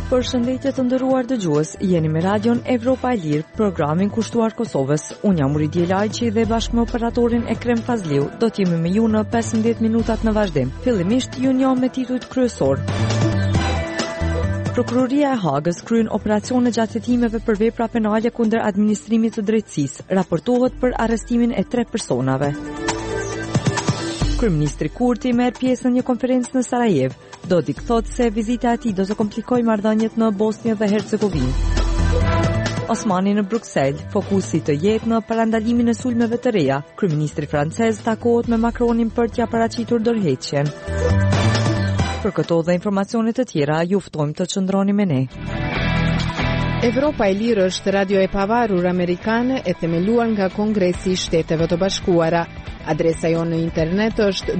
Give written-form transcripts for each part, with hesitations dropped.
Përshëndetje të nderuar dëgjues, jeni me radion Evropa e Lirë, programin kushtuar Kosovës. Unë jam Uridia Lajqi dhe bashkë me operatorin Ekrem Fazliu do të jemi me ju në 15 minutat në vazhdim. Fillimisht ju njoh me titujt kryesor. Prokuroria e Hagës kryen operacione gjatë hetimeve për vepra penale kundër administrimit të drejtësisë. Raportohet për arrestimin e 3 personave. Kryeministri Kurti merr pjesë në një konferencë në Sarajevo. Dodik thot se vizita e tij do të komplikojë marrëdhëniet në Bosnjë dhe Hercegovinë. Osmani në Bruksel, fokusi të jetë në parandalimin e sulmeve të reja. Kryeministri francez takohet me Macronin për t'ia paraqitur dorëheqjen. Për këto dhe informacione të tjera, ju ftojmë të qëndroni me ne. Evropa e Lirë është radio e pavarur amerikane e themeluar nga Kongresi i Shteteve të Bashkuara. Adresa jonë në internet është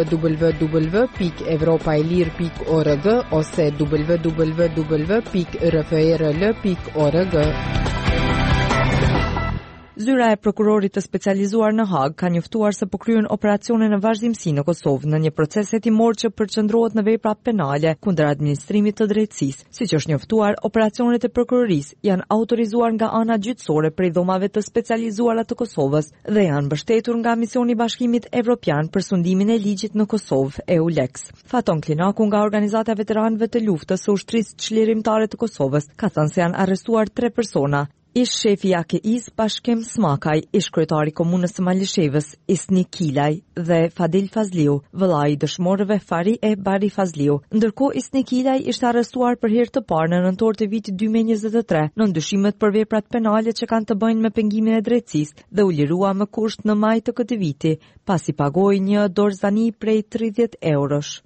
www.evropaelir.org ose www.rfrl.org. Zyra e prokurorit të specializuar në Hagë ka njoftuar se po kryen operacione në vazhdimsi në Kosovë në një proces hetimor që përqendrohet në vepra penale kundër administrimit të drejtësisë. Siç është njoftuar, operacionet e prokurorisë janë autorizuar nga ana gjyqësore prej dhomave të specializuara të Kosovës dhe janë mbështetur nga Misioni i Bashkimit Evropian për sundimin e ligjit në Kosovë, EULEX. Faton Klinaku nga Organizata e Veteranëve të Luftës së Ushtrisë Çlirimtare të Kosovës ka thënë se janë arrestuar 3 persona. Ish shefi AKI-s Bashkim Smakaj, ish kryetari komunës së Malishevës Isni Kilaj dhe Fadil Fazliu, vëllai i dëshmorëve Fari e Bari Fazliu. Ndërkohë Isni Kilaj ishte arrestuar për herë të parë në nëntor të vitit 2023 në ndyshimet për veprat penale që kanë të bëjnë me pengimin e drejtësisë dhe u lirua me kusht në maj të këtij viti, pasi pagoi një dorëzani prej 30 eurosh.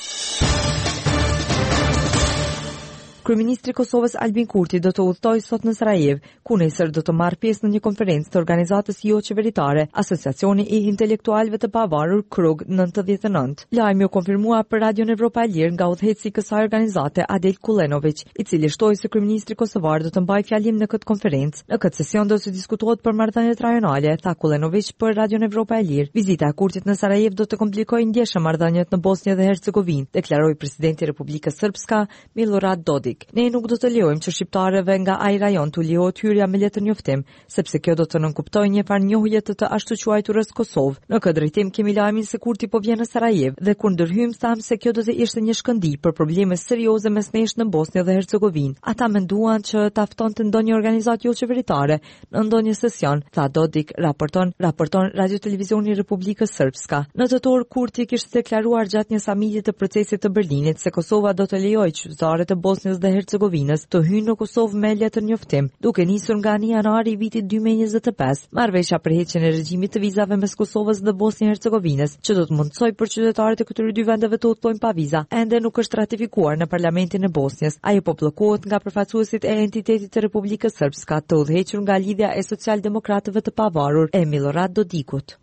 Kryeministri i Kosovës Albin Kurti do të udhtojë sot në Sarajevo, ku nesër do të marrë pjesë në një konferencë të organizatës jo qeveritare, Asociacioni i Intelektualëve të Pavarur Krug 99. Lajmi u konfirmua për Radion Evropa e Lirë nga udhëheqësi i kësaj organizate Adel Kulenović, i cili shtoi se kryeministri kosovar do të mbajë fjalim në këtë konferencë. Në këtë sesion do të diskutohet për marrëdhëniet rajonale, tha Kulenović për Radion Evropa e Lirë. Vizita e Kurtit në Sarajevo do të komplikojë ndjeshëm marrëdhëniet në Bosnjë dhe Hercegovinë, deklaroi presidenti i Republikës Srpska Milorad Dodik. Ne nuk do të lejojmë që shqiptarëve nga ai rajon të lejohet hyrja me letër njoftim, sepse kjo do të nënkuptojë një farë njohje të ashtuquajturës Kosovë. Në këtë drejtim kemi lajmin se Kurti po vjen në Sarajevo dhe kur ndërhyjmë thamë se kjo do të ishte një shkëndij për probleme serioze mes nesh në Bosnjë dhe Hercegovinë. Ata menduan që ta ftonte ndonjë organizatë jo qeveritare në ndonjë sesion, tha Dodik, raporton Radio Televizioni i Republikës Srpska. Në tetor Kurti kishte deklaruar gjatë një samiti të procesit të Berlinit se Kosova do të lejojë qytetarët e Bosnjës dhe Hercegovinës të hyjnë në Kosovë me letër njoftim, duke nisur nga 1 janari i vitit 2025. Marrëveshja për heqjen e regjimit të vizave mes Kosovës dhe Bosnjë-Hercegovinës, që do të mundsojë për qytetarët e këtyre dy vendeve të udhtojnë pa viza, ende nuk është ratifikuar në Parlamentin e Bosnjës. Ajo po bllokohet nga përfaqësuesit e entitetit të Republikës Srpska, të udhëhequr nga Lidhja e Socialdemokratëve të Pavarur e Milorad Dodikut.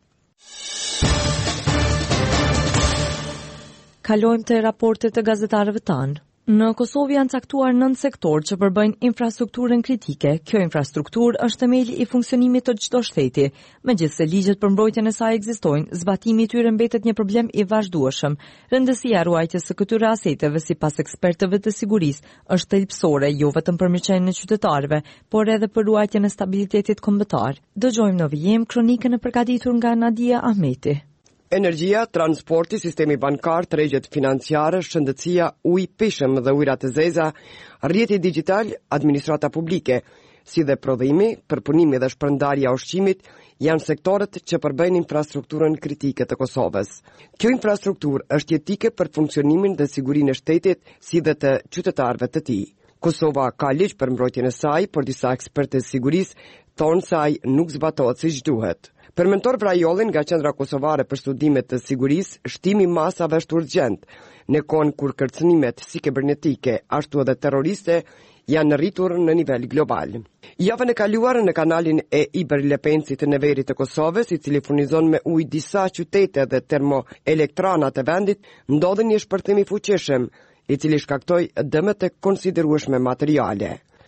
Kalojmë te raportet e gazetarëve tanë. Në Kosovë janë caktuar 9 sektorë që përbëjnë infrastrukturën kritike. Kjo infrastrukturë është themeli i funksionimit të çdo shteti. Megjithse ligjet për mbrojtjen e saj ekzistojnë, zbatimi i tyre mbetet një problem i vazhdueshëm. Rëndësia e ruajtjes së këtyre aseteve, sipas ekspertëve të sigurisë, është thelbësore jo vetëm për mirëqenien e qytetarëve, por edhe për ruajtjen e stabilitetit kombëtar. Dëgjojmë në vijim kronikën e përgatitur nga Nadia Ahmeti. Energjia, transporti, sistemi bankar, tregjet financiare, shëndetësia, uji, peshëm dhe ujërat e zeza, rrjeti digital, administrata publike, si dhe prodhimi, përpunimi dhe shpërndarja ushqimit, janë sektorët që përbëjnë infrastrukturën kritike të Kosovës. Kjo infrastrukturë është jetike për funksionimin dhe sigurinë e shtetit, si dhe të qytetarëve të tij. Kosova ka ligj për mbrojtjen e saj, por disa ekspertë të sigurisë thonë se ai nuk zbatohet siç duhet. Përmentor Vrajollin nga Qendra Kosovare për Studime të Sigurisë, shtimi i masave është urgjent, në kohën kur kërcënimet si kibernetike, ashtu edhe terroriste janë rritur në nivel global. Javën e kaluar në kanalin e Iberlepensit të neverit të Kosovës, i cili furnizon me ujë disa qytete dhe termoelektranat e vendit, ndodhi një shpërthim i fuqishëm, i cili shkaktoi dëme të konsiderueshme materiale.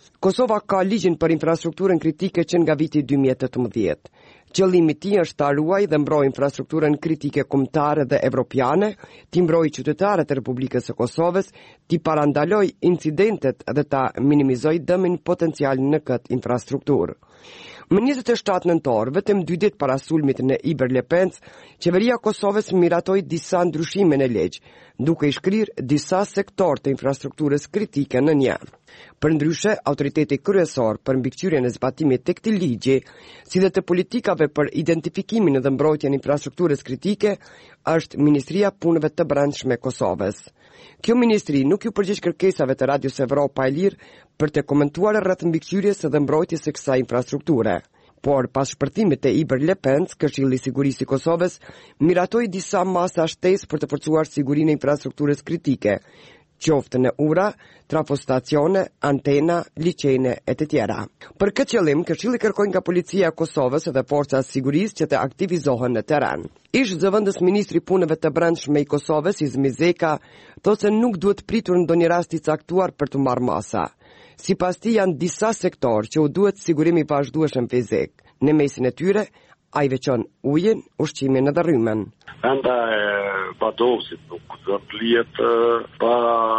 Kosova ka ligjin për infrastrukturën kritike që nga viti 2018. Qëllimi i tij është ta ruajë dhe mbrojë infrastrukturën kritike kombëtare dhe evropiane, t'i mbrojë qytetarët e Republikës së Kosovës, t'i parandalojë incidentet dhe ta minimizojë dëmin potencial në këtë infrastrukturë. Më 27 nëntor, vetëm 2 ditë para sulmit në Iberlepens, qeveria e Kosovës miratoi disa ndryshime në ligj, duke i shkrirë disa sektor të infrastrukturës kritike në një. Përndryshe, autoriteti kryesor për mbikëqyrjen e zbatimit të këtij ligji, si dhe të politikave për identifikimin dhe mbrojtjen e infrastrukturës kritike, është Ministria e Punëve të Brendshme e Kosovës. Kjo ministri nuk ju përgjigj kërkesave të Radios Evropa e Lirë për të komentuar rreth mbikëqyrjes dhe mbrojtjes së kësaj infrastrukture. Por pas shpërthimit të Iberlepens, Këshilli i Sigurisë i Kosovës miratoi disa masa shtesë për të forcuar sigurinë e infrastrukturës kritike, qoftë në ura, trafostacione, antena, liçene e të tjera. Për këtë qëllim, Këshilli kërkoi nga Policia e Kosovës dhe forcat sigurisë që të aktivizohen në terren. Ish zëvendës ministri i Punëve të Brendshme i Kosovës, Izmi Zeka, thotë se nuk duhet pritur ndonjë rast i caktuar për të marrë masa. Sipas tij janë disa sektor që u duhet sigurimi i vazhdueshëm fizik. Në mesin e tyre, ai veçon ujin, ushqimin dhe rrymën. Enda e badosit nuk do të lihet pa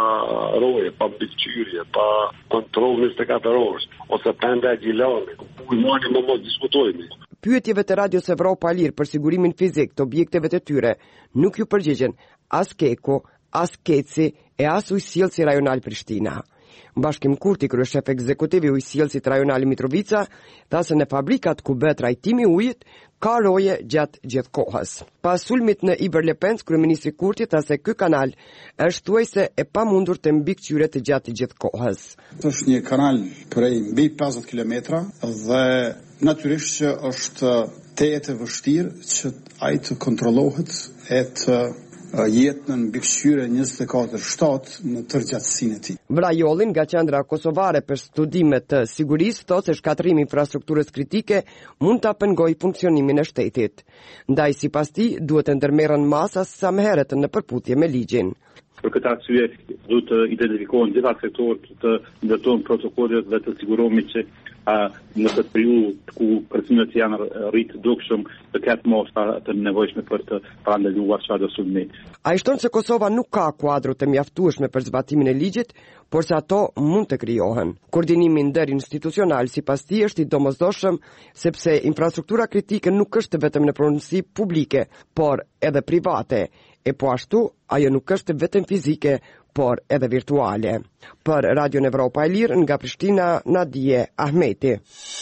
roje, pa mbikëqyrje, pa kontroll 24 orësh, ose penda e Gjilanit. Ujmani më mos diskutojmë. Pyetjeve të Radios Evropa e Lirë për sigurimin fizik të objekteve të tyre nuk ju përgjigjen as Keko, as Keci e as ujësjellsi rajonal Prishtina. Bashkim Kurti, kryeshef ekzekutiv i ujësjellsit rajonal Mitrovica, tha se në fabrikat ku bëhet trajtimi i ujit ka roje gjatë gjithë kohës. Pas sulmit në Iberlepens, kryeministri Kurti tha se ky kanal është thuajse e pamundur të mbikëqyret gjatë gjithë kohës. Është një kanal prej mbi 50 kilometra dhe natyrisht që është tetë e vështirë që ai të kontrollohet e të jetë në mbikëqyrje 24/7 në tërgjatësinë e tij. Vrajollin nga Qendra Kosovare për Studime të Sigurisë thotë se shkatrimi i infrastrukturës kritike mund ta pengojë funksionimin e shtetit. Ndaj sipas tij duhet të ndërmerren masa sa më herët në përputhje me ligjin. Për këtë arsye duhet të identifikohen gjitha sektorët, të ndërtojnë protokollet dhe të sigurohemi që në këtë periudhë ku kërcimet janë rritë dukshëm të ketë mosha të nevojshme për të parandaluar çfarëdo sulmi. Ai shton se Kosova nuk ka kuadro të mjaftueshme për zbatimin e ligjit, por se ato mund të krijohen. Koordinimi nderinstitucional sipas tij është i domosdoshëm sepse infrastruktura kritike nuk është vetëm në pronësi publike, por edhe private. E po ashtu, ajo nuk është vetëm fizike, por edhe virtuale. Për Radion Evropa e Lirë, nga Prishtina, Nadije Ahmeti.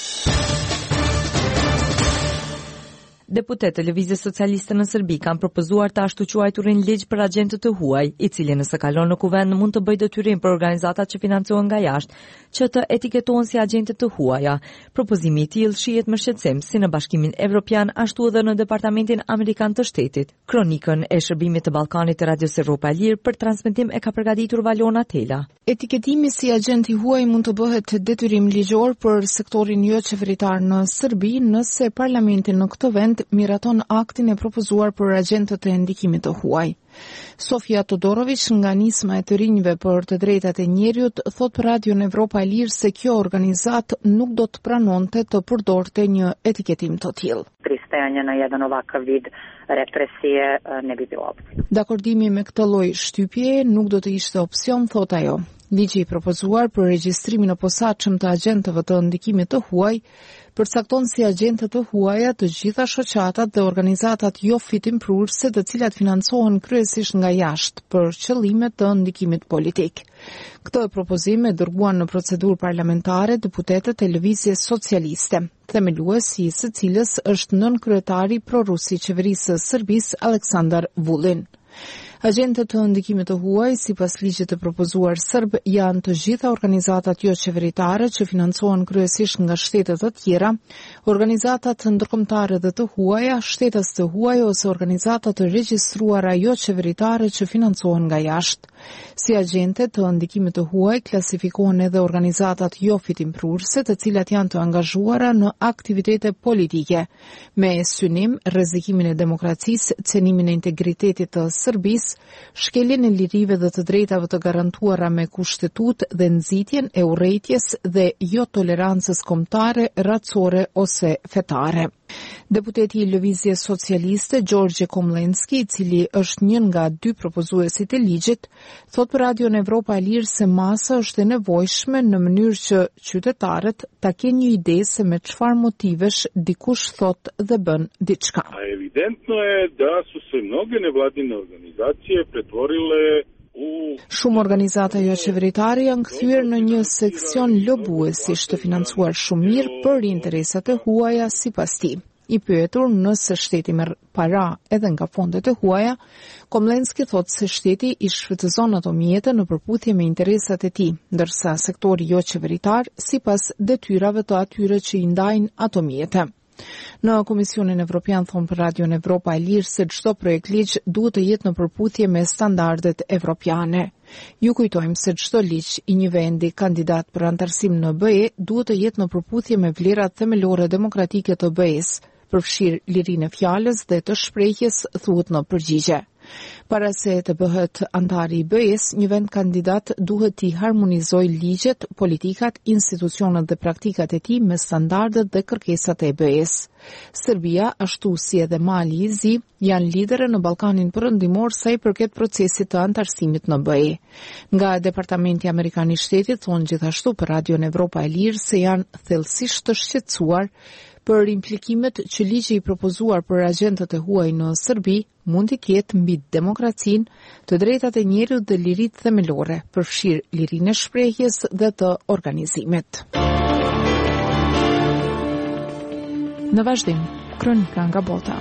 Deputetët e Lëvizjes Socialiste në Serbi kanë propozuar të ashtu quajturin ligj për agjentët të huaj, i cili nëse kalon në kuvend mund të bëjë detyrim për organizatat që financohen nga jashtë, që të etiketohen si agjentët të huaja. Propozimi i tillë shihet me shqetësim si në Bashkimin Evropian ashtu edhe në Departamentin Amerikan të Shtetit. Kronikën e Shërbimit të Ballkanit të Radios Evropa e Lirë për transmetim e ka përgatitur Valona Tela. Etiketimi si agent i huaj mund të bëhet detyrim ligjor për sektorin jo qeveritar në Serbi nëse parlamenti në këtë vend miraton aktin e propozuar për agjentët e ndikimit të huaj. Sofia Todorović nga nisma e të rinjve për të drejtat e njerëzit thot për Radion Evropa e Lirë se kjo organizat nuk do të pranonte të përdorte një etiketim të tillë. Pristajanje na jedan ovakav vid represije ne bi bilo opcije. Dakordimi me këtë lloj shtypje nuk do të ishte opsion, thot ajo. Ligji i propozuar për regjistrimin e posaçëm të agjentëve të ndikimit të huaj përcakton si agjentët të huaja të gjitha shoqatat dhe organizatat jo fitimprurëse të cilat financohen kryesisht nga jashtë për qëllime të ndikimit politik. Këtë propozim e dërguan në procedurë parlamentare deputetët e Lëvizjes Socialiste, themeluesi i së cilës është nënkryetari prorusi i qeverisë së Serbisë Aleksandar Vulin. Agjentët të ndikimit të huaj, sipas ligjit të propozuar serb, janë të gjitha organizatat jo qeveritare që financohen kryesisht nga shtetet të tjera, organizatat ndërkombëtare dhe të huaja, shtetës të huaj ose organizatat të regjistruara jo qeveritare që financohen nga jashtë. Si agjente të ndikimit të huaj klasifikohen edhe organizatat jo fitimprurëse, të cilat janë të angazhuara në aktivitete politike, me synim rrezikimin e demokracisë, cenimin e integritetit të Serbisë, shkeljen e lirive dhe të drejtave të garantuara me kushtetut dhe nxitjen e urrëties dhe jo tolerancës kombëtare, racore ose fetare. Deputeti i Lëvizjes Socialiste Gjorgje Komlenski, i cili është një nga 2 propozuesit e ligjit, thot për Radion Evropa e Lirë se masa është e nevojshme në mënyrë që qytetarët ta kenë një ide se me çfarë motivesh dikush thot dhe bën diçka. Evidentno je da su se mnoge nevladine organizacije pretvorile Shumë organizata jo qeveritare janë kthyer në një seksion lobuesish të financuar shumë mirë për interesat e huaja sipas tij. I pyetur nëse shteti merr para edhe nga fondet e huaja, Komlenski thot se shteti i shfrytëzon ato mjete në përputhje me interesat e tij, ndërsa sektori jo qeveritar sipas detyrave të atyre që i ndajnë ato mjete. Në Komisionin Evropian thonë për Radion Evropa e Lirë se çdo projekt ligj duhet të jetë në përputhje me standardet evropiane. Ju kujtojmë se çdo ligj i një vendi kandidat për antarësim në BE duhet të jetë në përputhje me vlerat themelore demokratike të BE-s, përfshirë lirinë e fjalës dhe të shprehjes, thuhet në përgjigje. Para se të bëhet antari i BE-s, një vend kandidat duhet t'i harmonizojë ligjet, politikat, institucionet dhe praktikat e tij me standardet dhe kërkesat e BE-s. Serbia, ashtu si edhe Mali i Zi, janë lidere në Ballkanin Perëndimor sa i përket procesit të antarësimit në BE. Nga Departamenti Amerikan i Shtetit thonë gjithashtu për Radion Evropa e Lirë se janë thellësisht të shqetësuar për implikimet që ligji i propozuar për agjentët e huaj në Serbi mund të ketë mbi demokracinë, të drejtat e njerëzit dhe liritë themelore, përfshirë lirinë e shprehjes dhe të organizimit. Në vazhdim, kronika nga bota.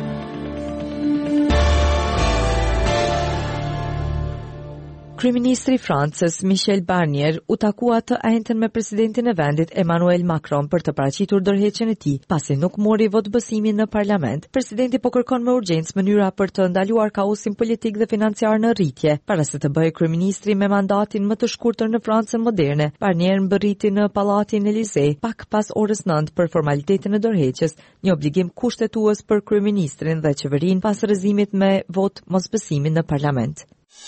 Kryeministri i Francës Michel Barnier u takua të njëjtën me presidentin e vendit Emmanuel Macron për të paraqitur dorëheqjen e tij, pasi nuk mori votbësimin në parlament. Presidenti po kërkon me urgjencë mënyra për të ndaluar kaosin politik dhe financiar në rritje, para se të bëhej kryeministri me mandatin më të shkurtër në Francën moderne. Barnier mbërriti në Pallatin Elysee pak pas orës 9 për formalitetin e dorëheqjes, një obligim kushtetues për kryeministrin dhe qeverinë pas rrëzimit me vot mosbësimin në parlament.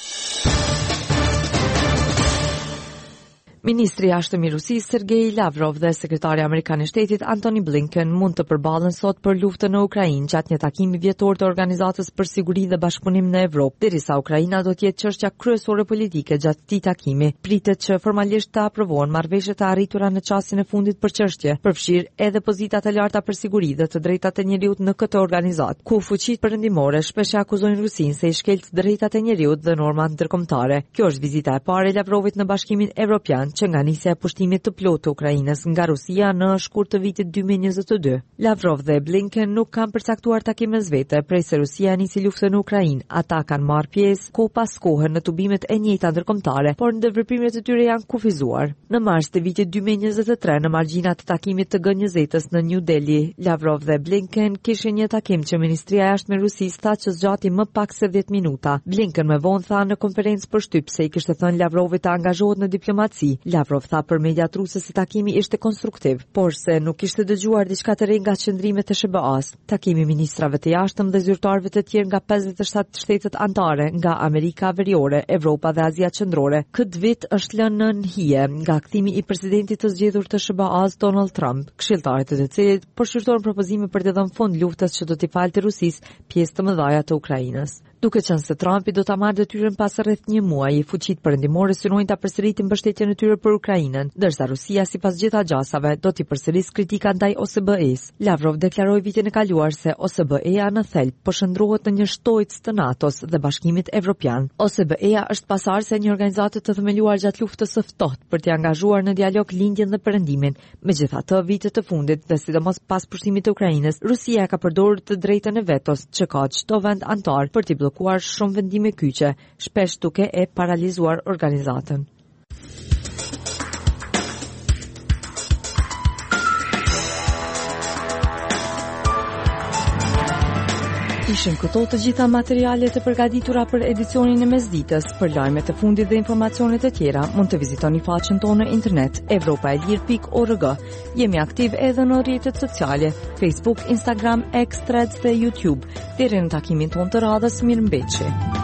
Ministri i Jashtëm i Rusisë Sergej Lavrov dhe sekretari amerikan i shtetit Antony Blinken mund të përballen sot për luftën në Ukrainë gjatë një takimi vjetor të Organizatës për Siguri dhe Bashkëpunim në Evropë, derisa Ukraina do të jetë çështja kryesore politike gjatë këtij takimi. Pritet që formalisht të aprovohen marrëveshjet e arritura në çastin e fundit për çështje, përfshirë edhe pozitat e larta për siguri dhe të drejtat e njeriut në këtë organizatë, ku fuqitë perëndimore shpesh akuzojnë Rusinë se i shkel drejtat e njeriut dhe normat ndërkombëtare. Kjo është vizita e parë e Lavrovit në Bashkimin Evropian që nga nisja e pushtimit të plotë të Ukrainës nga Rusia në shkurt të vitit 2022. Lavrov dhe Blinken nuk kanë përcaktuar takime vete prej se Rusia nisi luftën në Ukrainë. Ata kanë marrë pjesë kohë pas kohe në tubimet e njëjta ndërkombëtare, por ndërveprimet e tyre janë kufizuar. Në mars të vitit 2023, në margjinat të takimit të G20-s në New Delhi, Lavrov dhe Blinken kishin një takim që Ministria e Jashtme e Rusisë tha që zgjati më pak se 10 minuta. Blinken më vonë tha në konferencë për shtyp se i kishte thënë Lavrovit të angazhohet në diplomaci. Lavrov tha për mediat ruse se takimi ishte konstruktiv, por se nuk ishte dëgjuar diçka të re nga qëndrimet e SBA-s. Takimi ministrave të jashtëm dhe zyrtarëve të tjerë nga 57 shtetet anëtare nga Amerika Veriore, Evropa dhe Azia Qendrore këtë vit është lënë në hije nga kthimi i presidentit të zgjedhur të SBA-s Donald Trump, këshilltarët e të cilit po shqyrtojnë propozime për të dhënë fund luftës që do t'i falte Rusisë pjesë të mëdha të Ukrainës. Duke qenë se Trumpi do ta marrë detyrën pas rreth një muaji, fuqitë perëndimore synojnë ta përsëritin mbështetjen e tyre për Ukrainën, ndërsa Rusia sipas gjitha gjasave do t'i përsërisë kritika ndaj OSBE-s. Lavrov deklaroi vitin e kaluar se OSBE-ja në thelb po shndrohet në një shtojcë të NATO-s dhe Bashkimit Evropian. OSBE-ja është pasardhëse një organizatë të themeluar gjatë luftës së ftohtë për t'i angazhuar në dialog lindjen dhe perëndimin. Megjithatë, vitet të fundit dhe sidomos pas pushtimit të Ukrainës, Rusia ka përdorur të drejtën e vetos që ka çdo vend antar për t'i bllokuar shumë vendime kyçe, shpesh duke e paralizuar organizatën. Ishin këto të gjitha materialet e përgatitura për edicionin e mesditës. Për lajmet e fundit dhe informacionet e tjera, mund të vizitoni faqen tonë në internet evropaelir.org. Jemi aktiv edhe në rrjetet sociale, Facebook, Instagram, X, Threads dhe YouTube. Deri në takimin tonë të radhës, mirëmbëjtje.